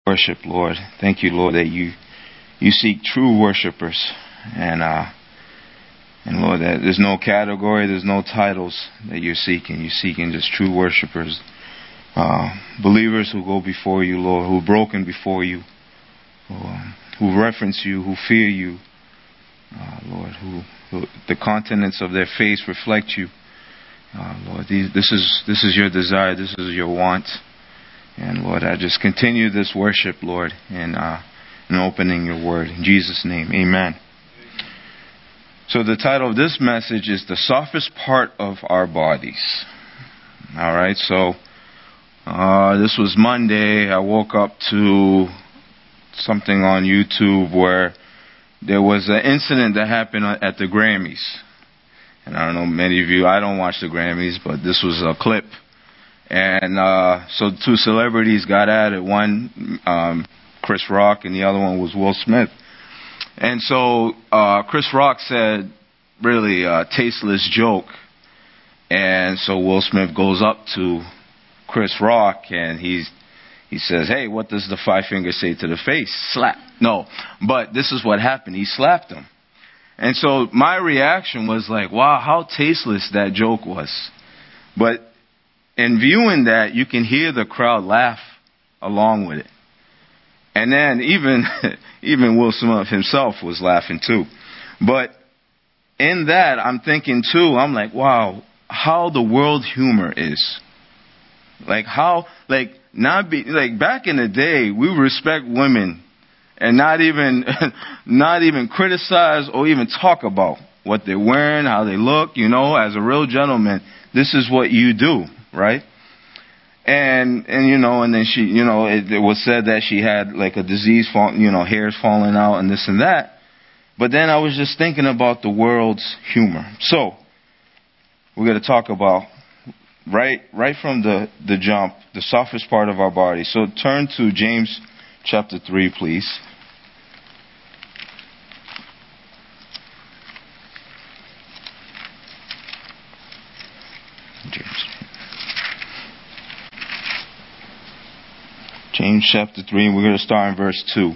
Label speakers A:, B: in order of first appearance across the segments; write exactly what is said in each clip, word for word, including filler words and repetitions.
A: Worship, Lord. Thank you, Lord, that you you seek true worshipers, and uh, and Lord, that there's no category, there's no titles that you're seeking. You're seeking just true worshipers, uh, believers who go before you, Lord, who are broken before you, who, um, who reference you, who fear you, uh, Lord, who, who the countenance of their face reflect you, uh, Lord. These, this is this is your desire, this is your want. And Lord, I just continue this worship, Lord, and uh, in opening your word. In Jesus' name, amen. So the title of this message is The Softest Part of Our Bodies. All right, so uh, this was Monday. I woke up to something on YouTube where there was an incident that happened at the Grammys. And I don't know, many of you, I don't watch the Grammys, but this was a clip. And uh, so two celebrities got at it. One, um, Chris Rock, and the other one was Will Smith. And so uh, Chris Rock said, really a tasteless joke. And so Will Smith goes up to Chris Rock and he's he says, hey, what does the five fingers say to the face? Slap. No, but this is what happened. He slapped him. And so my reaction was like, wow, how tasteless that joke was. But in viewing that, you can hear the crowd laugh along with it. And then even even Will Smith himself was laughing too. But in that, I'm thinking too, I'm like, wow, how the world humor is. Like how, like not be, like back in the day, we respect women and not even, not even criticize or even talk about what they're wearing, how they look, you know, as a real gentleman, this is what you do. Right? And, and, you know, and then she, you know, it, it was said that she had like a disease, fall, you know, hairs falling out and this and that. But then I was just thinking about the world's humor. So we're going to talk about right, right from the, the jump, the softest part of our body. So turn to James chapter three, please. James. James chapter three, and we're going to start in verse two.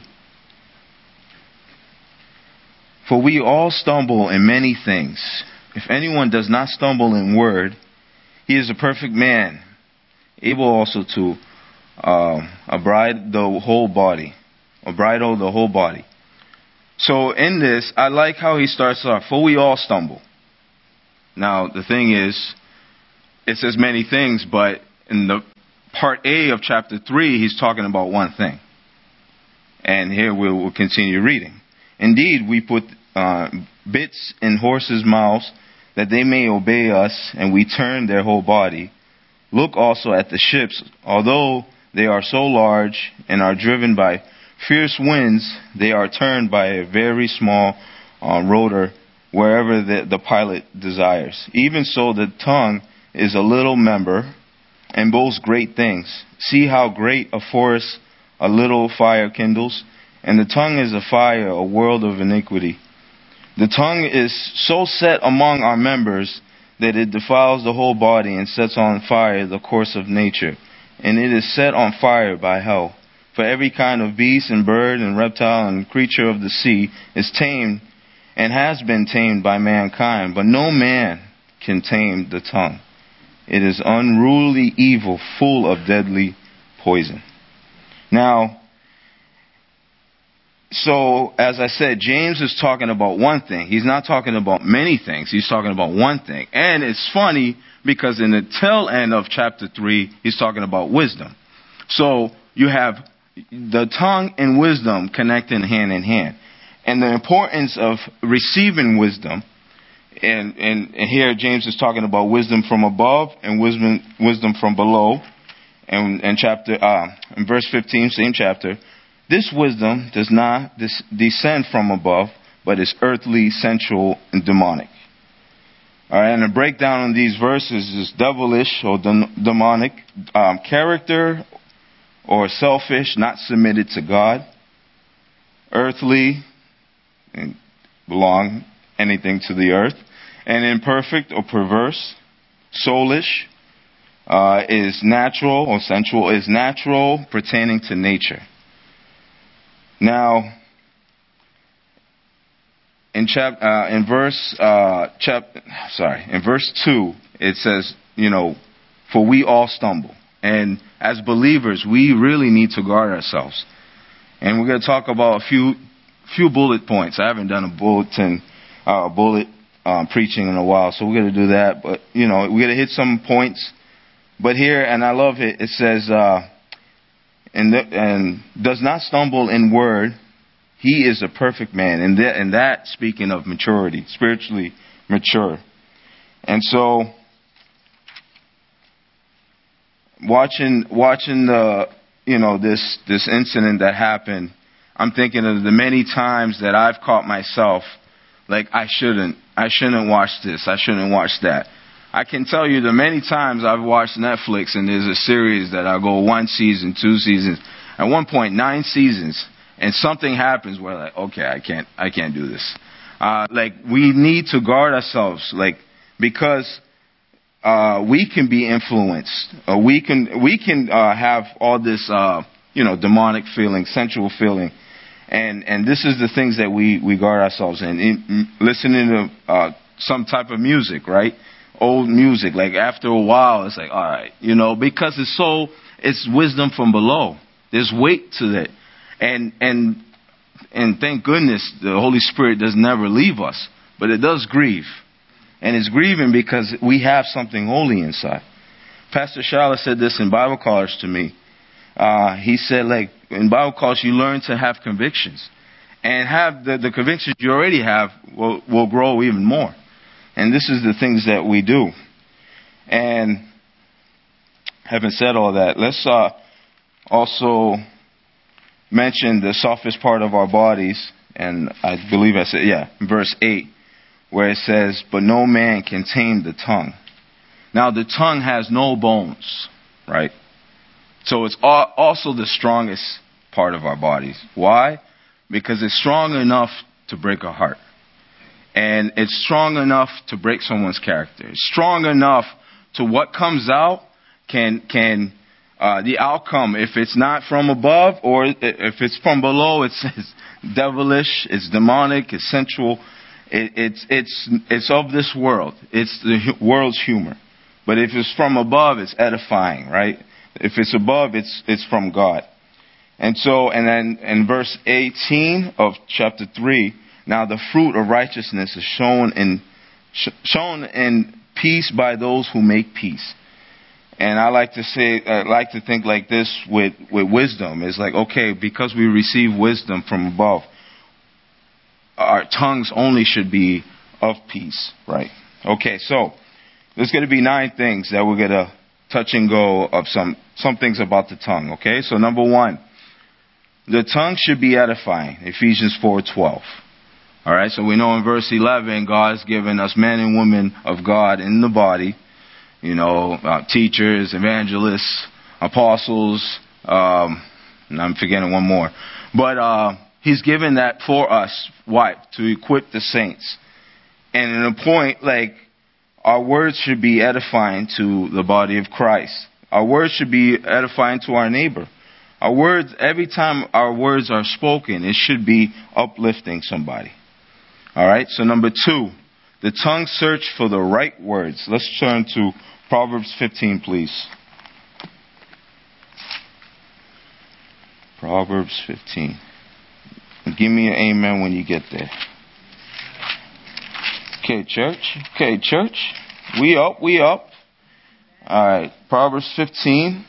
A: For we all stumble in many things. If anyone does not stumble in word, he is a perfect man, able also to uh, abide the whole body, or bridle the whole body. So in this, I like how he starts off, for we all stumble. Now, the thing is, it says many things, but in the part A of chapter three, he's talking about one thing. And here we'll, we'll continue reading. Indeed, we put uh, bits in horses' mouths that they may obey us, and we turn their whole body. Look also at the ships. Although they are so large and are driven by fierce winds, they are turned by a very small uh, rotor wherever the, the pilot desires. Even so, the tongue is a little member and boasts great things. See how great a forest a little fire kindles, and the tongue is a fire, a world of iniquity. The tongue is so set among our members that it defiles the whole body and sets on fire the course of nature, and it is set on fire by hell. For every kind of beast and bird and reptile and creature of the sea is tamed and has been tamed by mankind, but no man can tame the tongue. It is unruly evil, full of deadly poison. Now, so as I said, James is talking about one thing. He's not talking about many things. He's talking about one thing. And it's funny because in the tail end of chapter three, he's talking about wisdom. So you have the tongue and wisdom connecting hand in hand. And the importance of receiving wisdom. And, and, and here James is talking about wisdom from above and wisdom wisdom from below. And, and chapter uh, in verse fifteen, same chapter, this wisdom does not dis- descend from above, but is earthly, sensual, and demonic. All right, and the breakdown on these verses is devilish or de- demonic, um, character or selfish, not submitted to God, earthly, and belong anything to the earth, and imperfect or perverse, soulish, uh, is natural or sensual, is natural pertaining to nature. Now, in chap uh, in verse uh, chap sorry in verse two, it says, you know, for we all stumble, and as believers, we really need to guard ourselves. And we're going to talk about a few few bullet points. I haven't done a bulletin uh, bullet um, preaching in a while, so we're going to do that. But you know, we're going to hit some points. But here, and I love it. It says, uh, and the, and does not stumble in word. He is a perfect man, and that, and that speaking of maturity, spiritually mature. And so, watching watching the you know this this incident that happened, I'm thinking of the many times that I've caught myself like I shouldn't I shouldn't watch this, I shouldn't watch that. I can tell you the many times I've watched Netflix and there's a series that I go one season, two seasons, at one point nine seasons. And something happens where like, okay, I can't, I can't do this. Uh, like we need to guard ourselves, like, because, uh, we can be influenced, uh, we can, we can, uh, have all this, uh, you know, demonic feeling, sensual feeling. And, and this is the things that we, we guard ourselves in. in listening to, uh, some type of music, right? Old music, like after a while, it's like, all right, you know, because it's so, it's wisdom from below. There's weight to it. And, and, and thank goodness the Holy Spirit does never leave us, but it does grieve. And it's grieving because we have something holy inside. Pastor Shala said this in Bible college to me. Uh, he said, like, in Bible college, you learn to have convictions. And have the, the convictions you already have will, will grow even more. And this is the things that we do. And having said all that, let's uh, also mention the softest part of our bodies. And I believe I said, yeah, verse eight, where it says, but no man can tame the tongue. Now, the tongue has no bones, right? So it's also the strongest part of our bodies. Why? Because it's strong enough to break a heart. And it's strong enough to break someone's character. It's strong enough to what comes out can, can, uh, the outcome, if it's not from above or if it's from below, it's, it's devilish, it's demonic, it's sensual. It, it's, it's, it's of this world. It's the world's humor. But if it's from above, it's edifying, right? If it's above, it's, it's from God. And so, and then in verse eighteen of chapter three, now the fruit of righteousness is shown in, shown in peace by those who make peace. And I like to say, I like to think like this with, with wisdom. It's like, okay, because we receive wisdom from above, our tongues only should be of peace, right? Okay, so there's going to be nine things that we're going to touch and go of some, some things about the tongue, okay? So number one, the tongue should be edifying, Ephesians four twelve. All right, so we know in verse eleven, God has given us men and women of God in the body, you know, uh, teachers, evangelists, apostles, um, and I'm forgetting one more. But uh, He's given that for us, why? To equip the saints. And in a point, like, our words should be edifying to the body of Christ. Our words should be edifying to our neighbor. Our words, every time our words are spoken, it should be uplifting somebody. All right, so number two, the tongue search for the right words. Let's turn to Proverbs fifteen, please. Proverbs fifteen. And give me an amen when you get there. Okay, church. Okay, church. We up, we up. All right, Proverbs fifteen,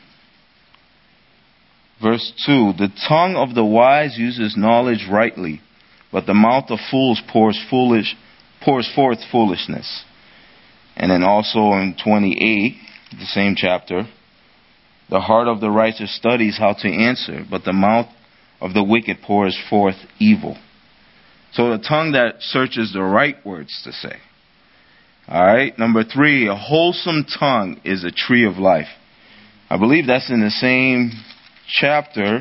A: verse two. The tongue of the wise uses knowledge rightly, but the mouth of fools pours foolish, pours forth foolishness. And then also in twenty-eight, the same chapter, the heart of the righteous studies how to answer, but the mouth of the wicked pours forth evil. So the tongue that searches the right words to say. All right. Number three, a wholesome tongue is a tree of life. I believe that's in the same chapter.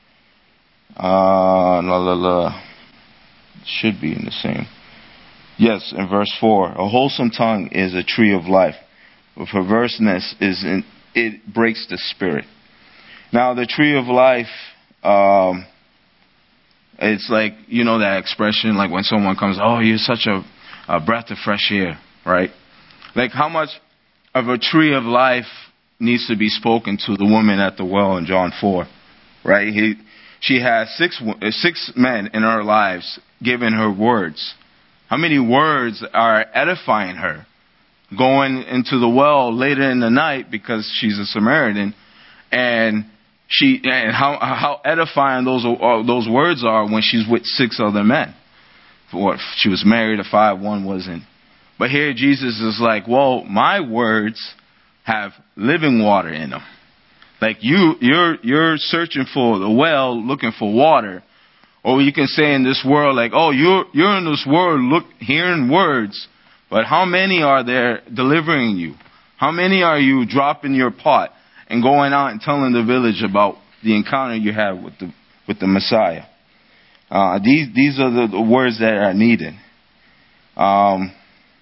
A: Uh, la, la, la. Should be in the same. Yes, in verse four. A wholesome tongue is a tree of life. But perverseness is in, it breaks the spirit. Now the tree of life, um, It's like, you know, that expression, like when someone comes, oh, you're such a, a breath of fresh air, right? Like how much of a tree of life needs to be spoken to the woman at the well in John four, right? He, she has six, six men in her lives giving her words. How many words are edifying her? Going into the well later in the night because she's a Samaritan, and she and how how edifying those uh, those words are when she's with six other men. For she was married to five, one wasn't. But here Jesus is like, well, my words have living water in them. Like you, you're you're searching for the well, looking for water, or you can say in this world, like, oh, you're you're in this world, look, hearing words. But how many are there delivering you? How many are you dropping your pot and going out and telling the village about the encounter you have with the with the Messiah? Uh, these these are the, the words that are needed. Um,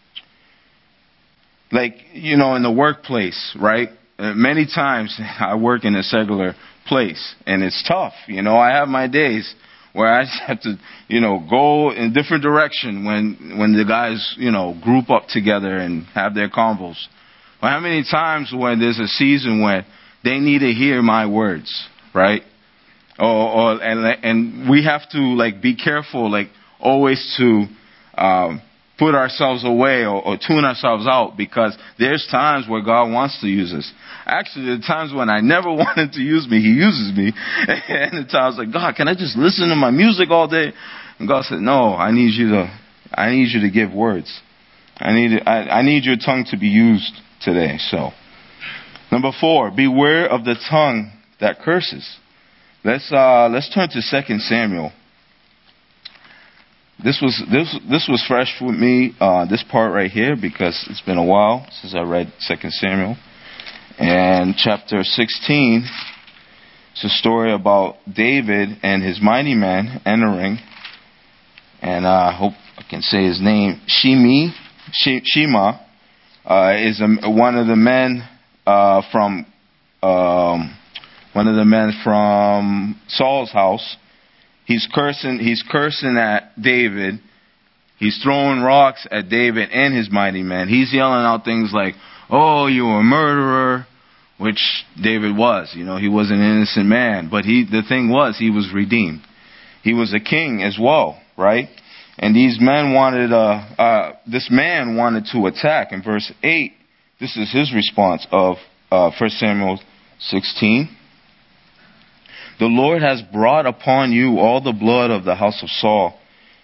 A: like, you know, in the workplace, right? Uh, many times I work in a secular place, and it's tough. You know, I have my days where I just have to, you know, go in a different direction when when the guys, you know, group up together and have their convos. Well, how many times when there's a season when they need to hear my words, right? Or, or and and we have to like be careful, like always to um, put ourselves away or, or tune ourselves out, because there's times where God wants to use us. Actually, the times when I never wanted to use me, He uses me. And the times like, God, can I just listen to my music all day? And God said, no, I need you to, I need you to give words. I need, I, I need your tongue to be used today. So, number four, beware of the tongue that curses. Let's uh, let's turn to Second Samuel. This was this this was fresh for me. Uh, this part right here, because it's been a while since I read Second Samuel. And chapter sixteen, it's a story about David and his mighty men entering. And uh, I hope I can say his name. Shimi, Shema, uh, is a, one of the men uh, from um, one of the men from Saul's house. He's cursing. He's cursing at David. He's throwing rocks at David and his mighty men. He's yelling out things like, "Oh, you're a murderer," which David was. You know, he was an innocent man. But he, the thing was, he was redeemed. He was a king as well, right? And these men wanted, uh, uh, this man wanted to attack. In verse eight, this is his response of uh, First Samuel sixteen. The Lord has brought upon you all the blood of the house of Saul,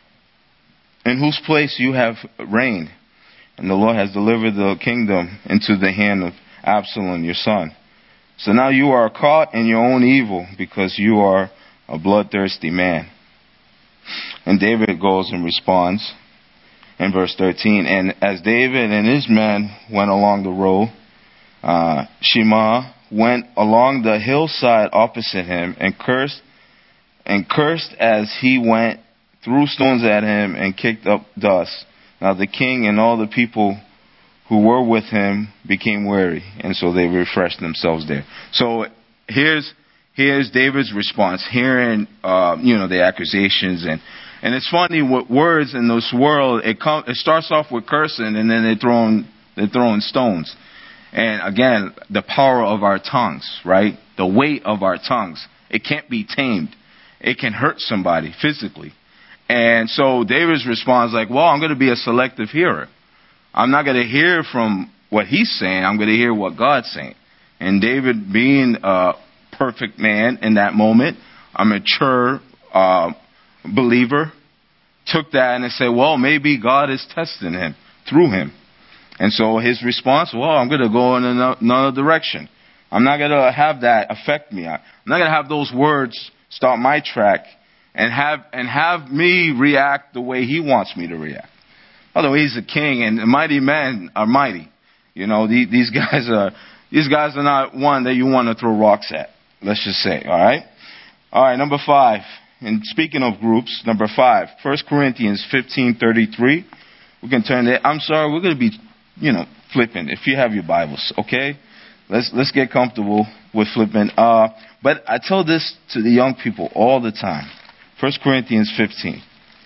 A: in whose place you have reigned. And the Lord has delivered the kingdom into the hand of Absalom, your son. So now you are caught in your own evil, because you are a bloodthirsty man. And David goes and responds in verse thirteen. And as David and his men went along the road, uh, Shema went along the hillside opposite him and cursed, and cursed as he went, threw stones at him and kicked up dust. Now the king and all the people who were with him became weary, and so they refreshed themselves there. So here's here's David's response, hearing uh, you know the accusations, and and it's funny what words in this world. It come it starts off with cursing, and then they throwing they're throwing stones. And again, the power of our tongues, right? The weight of our tongues. It can't be tamed. It can hurt somebody physically. And so David's response like, well, I'm going to be a selective hearer. I'm not going to hear from what he's saying. I'm going to hear what God's saying. And David, being a perfect man in that moment, a mature uh, believer, took that and said, well, maybe God is testing him through him. And so his response, well, I'm going to go in another direction. I'm not going to have that affect me. I'm not going to have those words stop my track and have and have me react the way he wants me to react. Although he's a king and the mighty men are mighty. You know, these, these guys are these guys are not one that you want to throw rocks at. Let's just say, all right? All right, number five. And speaking of groups, number five, First Corinthians fifteen thirty-three. We can turn there. I'm sorry, we're going to be you know, flipping, if you have your Bibles, okay? Let's let's get comfortable with flipping. Uh, but I tell this to the young people all the time. First Corinthians fifteen.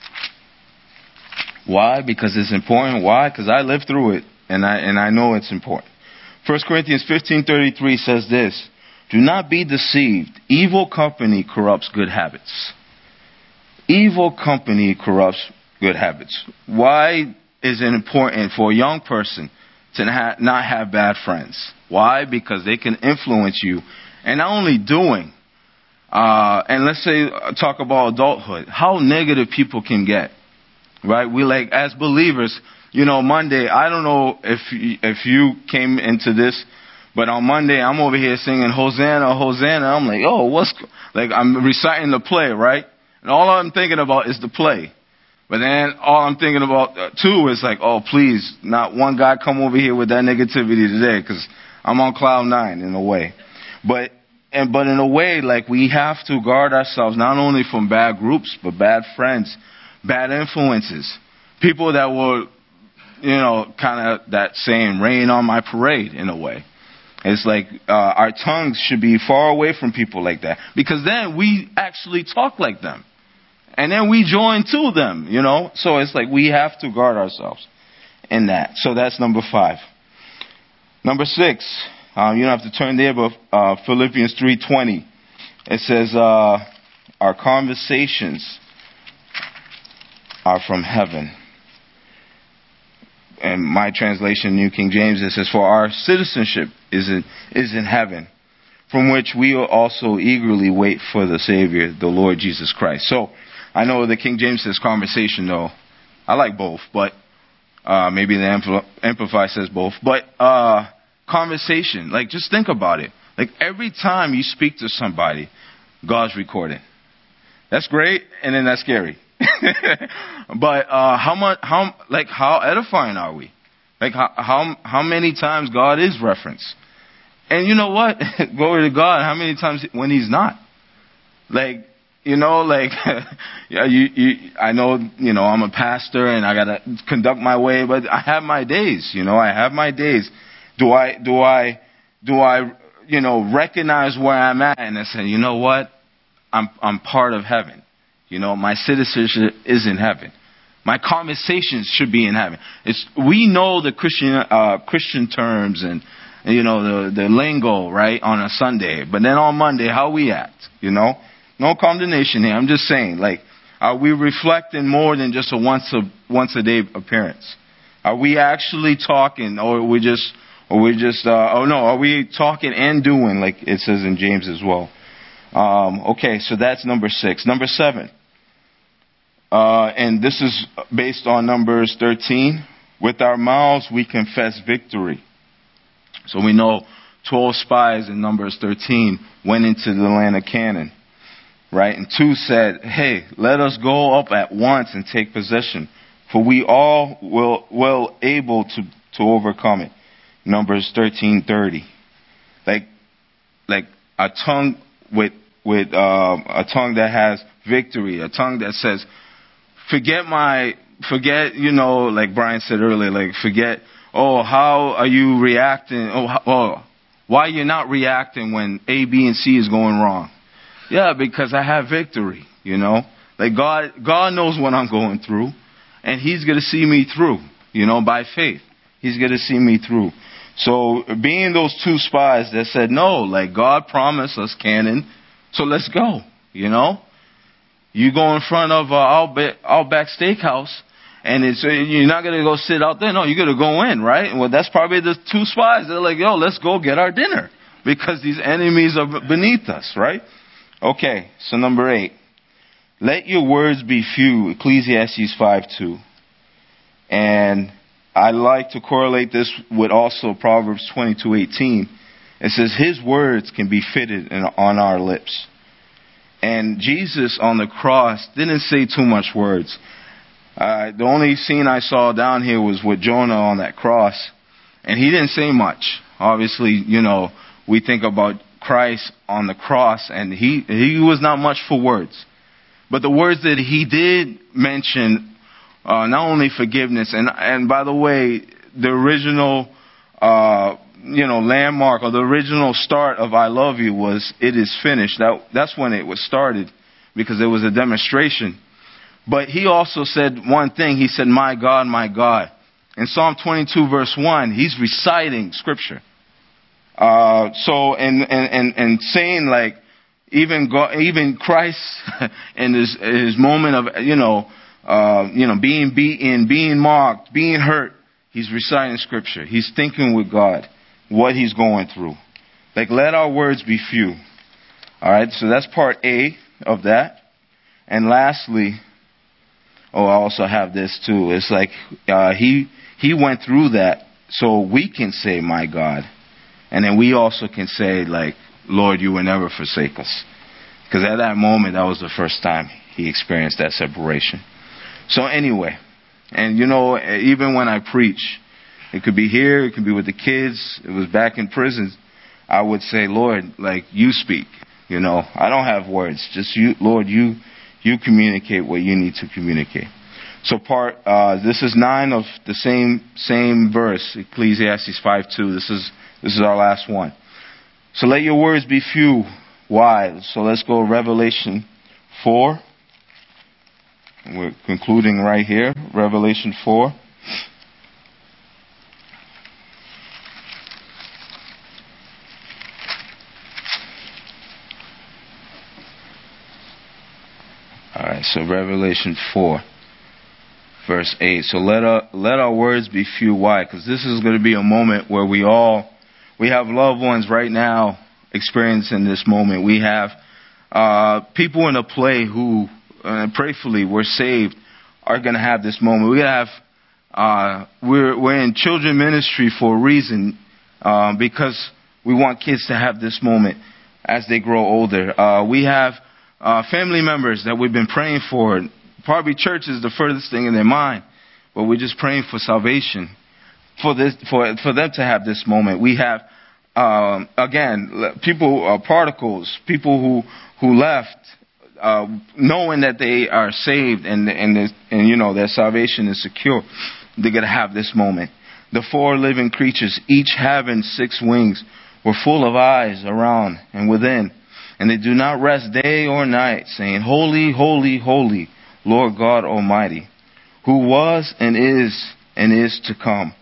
A: Why? Because it's important. Why? Because I lived through it, and I and I know it's important. First Corinthians fifteen thirty-three says this: do not be deceived. Evil company corrupts good habits. Evil company corrupts good habits. Why is it important for a young person to ha- not have bad friends? Why? Because they can influence you. And not only doing, uh, and let's say, uh, talk about adulthood, how negative people can get. Right? We like, as believers, you know, Monday, I don't know if if you came into this, but on Monday, I'm over here singing Hosanna, Hosanna. I'm like, oh, what's, like, I'm reciting the play, right? And all I'm thinking about is the play. But then all I'm thinking about, uh, too, is like, oh, please, not one guy come over here with that negativity today, because I'm on cloud nine in a way. But, and, but in a way, like, we have to guard ourselves not only from bad groups, but bad friends, bad influences, people that will, you know, kind of that saying, rain on my parade in a way. It's like uh, our tongues should be far away from people like that, because then we actually talk like them. And then we join to them, you know. So it's like we have to guard ourselves in that. So that's number five. Number six, um, you don't have to turn there, but uh, Philippians three twenty. It says, uh, our conversations are from heaven. And my translation, New King James, it says, for our citizenship is in, is in heaven, from which we will also eagerly wait for the Savior, the Lord Jesus Christ. So I know the King James says conversation, though. I like both, but uh, maybe the Amplify says both. But uh, conversation, like, just think about it. Like, every time you speak to somebody, God's recording. That's great, and then that's scary. But uh, how much, how like, how edifying are we? Like, how how how many times God is referenced? And you know what? Glory to God. How many times when He's not? Like, you know, like, yeah, you, you, I know, you know, I'm a pastor and I gotta conduct my way, but I have my days. You know, I have my days. Do I, do I, do I, you know, recognize where I'm at and I say, you know what? I'm I'm part of heaven. You know, my citizenship is in heaven. My conversations should be in heaven. It's, we know the Christian uh, Christian terms and, and, you know, the, the lingo, right, on a Sunday. But then on Monday, how we act, you know? No condemnation here. I'm just saying, like, are we reflecting more than just a once a once a day appearance? Are we actually talking, or are we just, or we just, uh, oh no, are we talking and doing, like it says in James as well? Um, okay, so that's number six. Number seven. Uh, and this is based on Numbers thirteen. With our mouths we confess victory. So we know twelve spies in Numbers thirteen went into the land of Canaan. Right? And two said, hey, let us go up at once and take possession, for we all will well able to, to overcome it. Numbers thirteen thirty. Like, like a tongue with, with, um, a tongue that has victory, a tongue that says, Forget my, forget, you know, like Brian said earlier, like forget, oh, how are you reacting? Oh, how, oh, why you're not reacting when A, B, and C is going wrong? Yeah, because I have victory, you know. Like God, God knows what I'm going through, and He's going to see me through, you know, by faith. He's going to see me through. So being those two spies that said, no, like God promised us Canaan, so let's go, you know. You go in front of uh, Outback, Outback Steakhouse, and it's, you're not going to go sit out there. No, you're going to go in, right? Well, that's probably the two spies. They're like, yo, let's go get our dinner, because these enemies are beneath us, right? Okay, so number eight. Let your words be few, Ecclesiastes five two. And I like to correlate this with also Proverbs twenty-two eighteen. It says, His words can be fitted in, on our lips. And Jesus on the cross didn't say too much words. Uh, the only scene I saw down here was with Jonah on that cross. And he didn't say much. Obviously, you know, we think about Christ on the cross, and he, he was not much for words. But the words that he did mention, uh, not only forgiveness, and, and by the way, the original, uh, you know, landmark or the original start of I love you was, it is finished. That, that's when it was started. because it was a demonstration. But he also said one thing. He said, my God, my God. In Psalm twenty-two, verse one, he's reciting scripture. Uh, so, and, and, and, and saying like, even God, even Christ in his, his moment of, you know, uh, you know, being beaten, being mocked, being hurt, he's reciting scripture. He's thinking with God what he's going through. Like, let our words be few. All right. So that's part A of that. And lastly, oh, I also have this too. It's like, uh, he, he went through that so we can say, my God. And then we also can say, like, Lord, you will never forsake us. Because at that moment, that was the first time he experienced that separation. So anyway, and you know, even when I preach, it could be here, it could be with the kids, it was back in prison, I would say, Lord, like, you speak. You know, I don't have words. Just you, Lord, you you communicate what you need to communicate. So part, uh, this is nine of the same same verse, Ecclesiastes five two. This is this is our last one. So let your words be few. Why? So let's go Revelation four. We're concluding right here. Revelation four. Alright, so Revelation four, verse eight. So let our, let our words be few. Why? Because this is going to be a moment where we all, we have loved ones right now experiencing this moment. We have uh, people in a play who, uh, prayerfully, were saved, are going to have this moment. We have, uh, we're we're in children ministry for a reason, uh, because we want kids to have this moment as they grow older. Uh, we have uh, family members that we've been praying for. Probably church is the furthest thing in their mind, but we're just praying for salvation, for this, for for them to have this moment. We have, um, again, people, uh, prodigals, people who who left, uh, knowing that they are saved and and and you know their salvation is secure. They're gonna have this moment. The four living creatures, each having six wings, were full of eyes around and within, and they do not rest day or night, saying, Holy, holy, holy, Lord God Almighty, who was and is and is to come.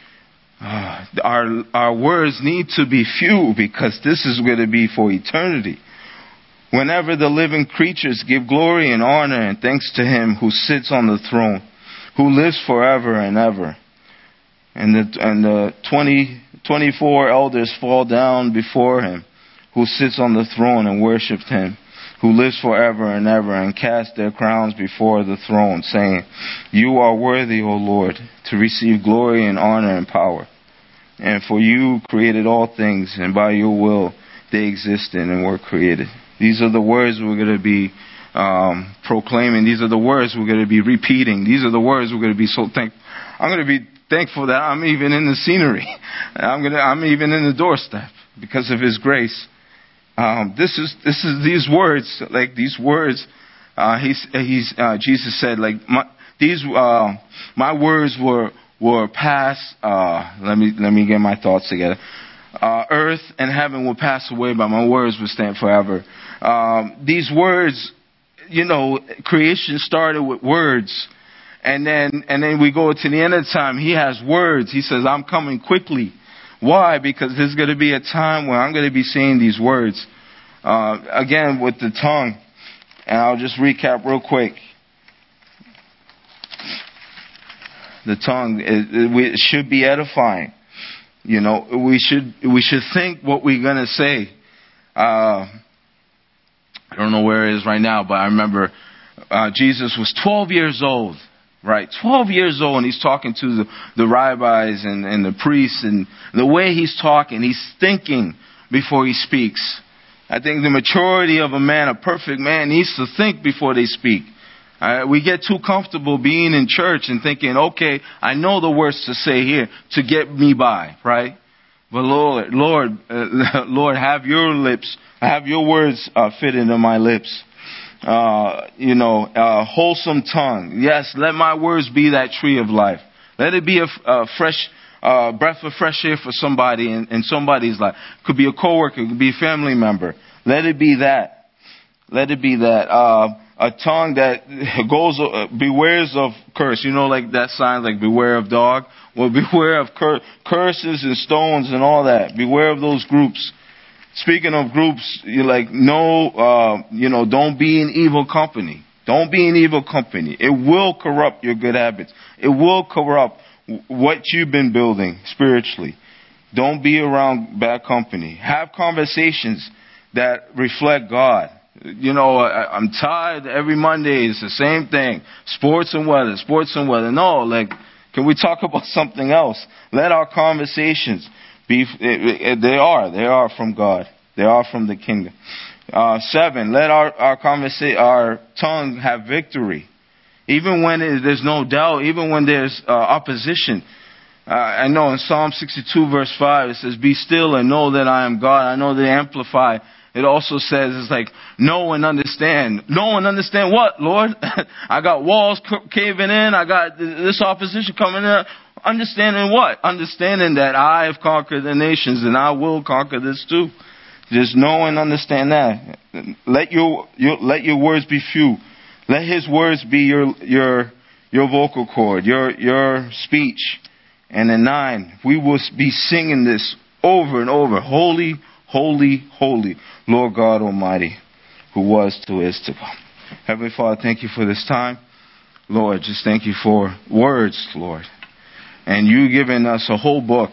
A: Uh, our our words need to be few because this is going to be for eternity. Whenever the living creatures give glory and honor and thanks to him who sits on the throne, who lives forever and ever. And the, and the twenty, twenty-four elders fall down before him who sits on the throne and worship him who lives forever and ever, and cast their crowns before the throne, saying, You are worthy, O Lord, to receive glory and honor and power. And for you created all things, and by your will they existed and were created. These are the words we're going to be um, proclaiming. These are the words we're going to be repeating. These are the words we're going to be so thankful. I'm going to be thankful that I'm even in the scenery. I'm going to, I'm even in the doorstep because of his grace. Um, this is this is these words, like these words. Uh, he's he's uh, Jesus said, like my, these uh, my words were were passed. Uh, let me let me get my thoughts together. Uh, earth and heaven will pass away, but my words will stand forever. Um, these words, you know, creation started with words, and then and then we go to the end of time. He has words. He says, "I'm coming quickly." Why? Because there's going to be a time where I'm going to be saying these words. Uh, again, with the tongue. And I'll just recap real quick. The tongue, it, it, it should be edifying. You know, we should we should think what we're going to say. Uh, I don't know where it is right now, but I remember uh, Jesus was twelve years old. Right, twelve years old, and he's talking to the, the rabbis and, and the priests, and the way he's talking, he's thinking before he speaks. I think the maturity of a man, a perfect man, needs to think before they speak. Uh, we get too comfortable being in church and thinking, okay, I know the words to say here to get me by, right? But Lord, Lord, uh, Lord, have your lips, have your words uh, fit into my lips. Uh, you know, uh, wholesome tongue. Yes, let my words be that tree of life. Let it be a, a fresh uh, breath of fresh air for somebody in, in somebody's life. Could be a coworker, could be a family member. Let it be that. Let it be that. Uh, a tongue that goes, uh, bewares of curse. You know, like that sign, like beware of dog. Well, beware of cur- curses and stones and all that. Beware of those groups. Speaking of groups, you like, no, uh, you know, don't be in evil company. Don't be in evil company. It will corrupt your good habits. It will corrupt what you've been building spiritually. Don't be around bad company. Have conversations that reflect God. You know, I, I'm tired. Every Monday it's the same thing. Sports and weather, sports and weather. No, like, can we talk about something else? Let our conversations be, they are, they are from God. They are from the kingdom. Uh, seven, let our, our conversa- our tongue have victory. Even when it, there's no doubt, even when there's uh, opposition. Uh, I know in Psalm sixty-two verse five, it says, be still and know that I am God. I know the Amplify. It also says, it's like, know and understand. Know and understand what, Lord? I got walls caving in. I got this opposition coming in. Understanding what? Understanding that I have conquered the nations and I will conquer this too. Just know and understand that. Let your, your let your words be few. Let His words be your your your vocal cord, your your speech. And in nine, we will be singing this over and over. Holy, holy, holy, Lord God Almighty, who was, to, is, to come. Heavenly Father, thank you for this time. Lord, just thank you for words, Lord. And you giving us a whole book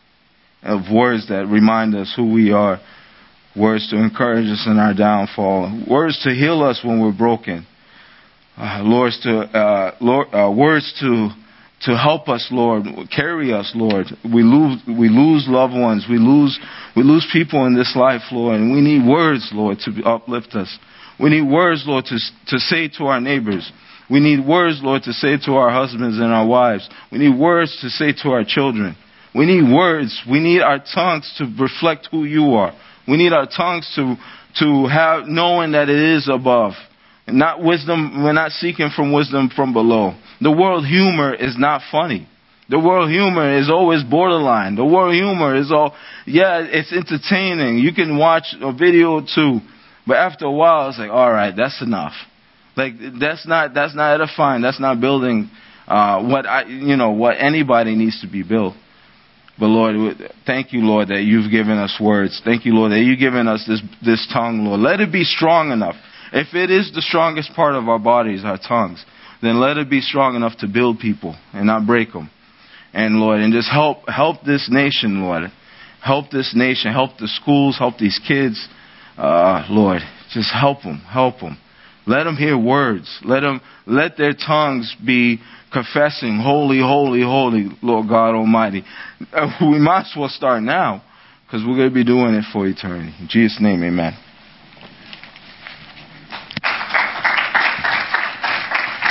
A: of words that remind us who we are. Words to encourage us in our downfall. Words to heal us when we're broken. Uh, Lord, to, uh, Lord, uh, words to to help us, Lord, carry us, Lord. We lose we lose loved ones. We lose we lose people in this life, Lord. And we need words, Lord, to uplift us. We need words, Lord, to to say to our neighbors. We need words, Lord, to say to our husbands and our wives. We need words to say to our children. We need words. We need our tongues to reflect who you are. We need our tongues to to have knowing that it is above. Not wisdom, we're not seeking from wisdom from below. The world humor is not funny. The world humor is always borderline. The world humor is all, yeah, it's entertaining. You can watch a video or two, but after a while it's like, all right, that's enough. Like, that's not, that's not edifying. That's not building, uh, what I, you know, what anybody needs to be built. But Lord, thank you, Lord, that you've given us words. Thank you, Lord, that you've given us this, this tongue, Lord. Let it be strong enough. If it is the strongest part of our bodies, our tongues, then let it be strong enough to build people and not break them. And Lord, and just help, help this nation, Lord. Help this nation, help the schools, help these kids. Uh, Lord, just help them, help them. Let them hear words. Let them, let their tongues be confessing, holy, holy, holy, Lord God Almighty. Uh, we might as well start now, because we're going to be doing it for eternity. In Jesus' name, amen.